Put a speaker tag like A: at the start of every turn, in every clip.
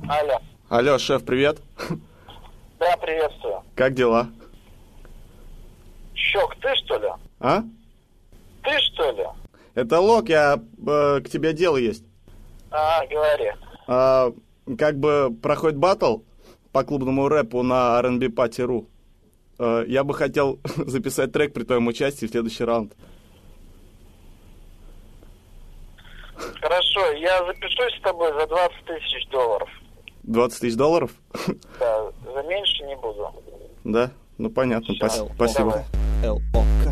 A: Алло.
B: Алло, шеф, привет.
A: Да, приветствую.
B: Как дела?
A: Щек, ты что ли?
B: А?
A: Ты что ли?
B: Это Лок, я к тебе дело есть.
A: Говори.
B: Как бы проходит баттл по клубному рэпу на R&B Party.ru. Я бы хотел записать трек при твоем участии в следующий раунд.
A: Хорошо, я запишусь с тобой за $20 тысяч.
B: 20 тысяч долларов?
A: Да, за меньше не буду.
B: Да? Ну понятно,
A: Всё,
B: спасибо.
A: давай.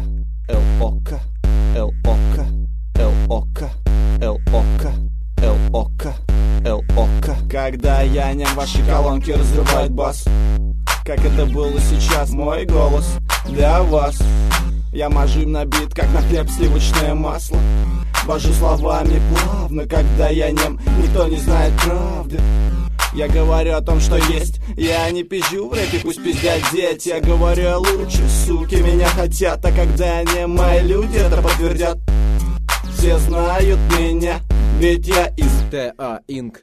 C: Когда я нем, ваши колонки разрывает бас. Как это было сейчас, мой голос для вас. Я мажу им на бит, как на хлеб сливочное масло. Вожу словами плавно, когда я нем, никто не знает правды. Я говорю о том, что есть. Я не пизжу в рэпе, пусть пиздят дети. Я говорю о лучших, суки меня хотят. А когда они, мои люди, это подтвердят. Все знают меня, ведь я из ТА Инк.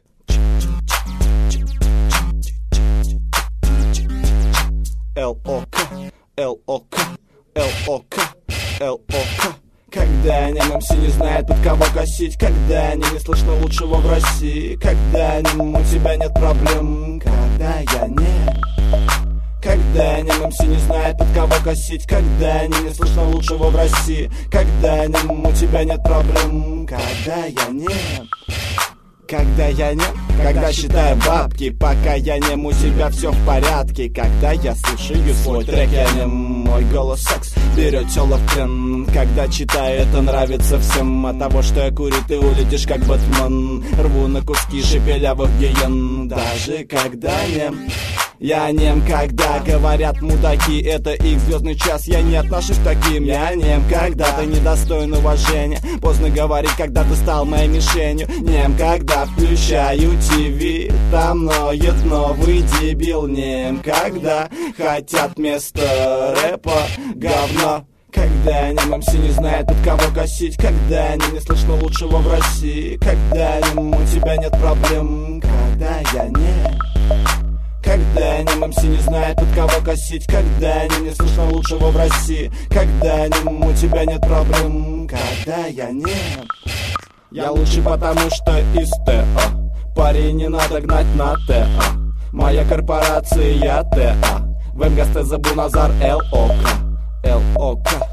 C: ЛОК, ЛОК, ЛОК, ЛОК. Когда нем МС не знает, под кого косить. Когда не слышно лучшего в России. Когда нем у тебя нет проблем. Когда я не. Когда нем МС не знает, под кого косить. Когда не слышно лучшего в России. Когда нем у тебя нет проблем. Когда я не. Когда я не, когда считаю бабки, пока я нем, у себя все в порядке. Когда я слушаю свой трек, я нем, мой голос секс берет тело в плен. Когда читаю, это нравится всем. От того, что я курю, ты улетишь как Бэтмен. Рву на куски шепелявых гиен. Даже когда нем. Я нем, когда говорят мудаки, это их звездный час. Я не отношусь к таким. Я нем, когда ты недостоин уважения. Поздно говорить, когда ты стал моей мишенью. Нем, когда включаю ТВ, там ноет новый дебил. Нем, когда хотят вместо рэпа говно. Когда нем МС не знает, под кого косить. Когда не слышно лучшего в России. Когда нем у тебя нет проблем. Когда я не. Когда нем МС не знает, под кого косить. Когда не слышно лучшего в России. Когда нем у тебя нет проблем. Когда я не. Я лучше потому, что из ТА. Парень, не надо гнать на ТА. Моя корпорация ТА. В МГСТ Забуназар ЛОК. ЛОК.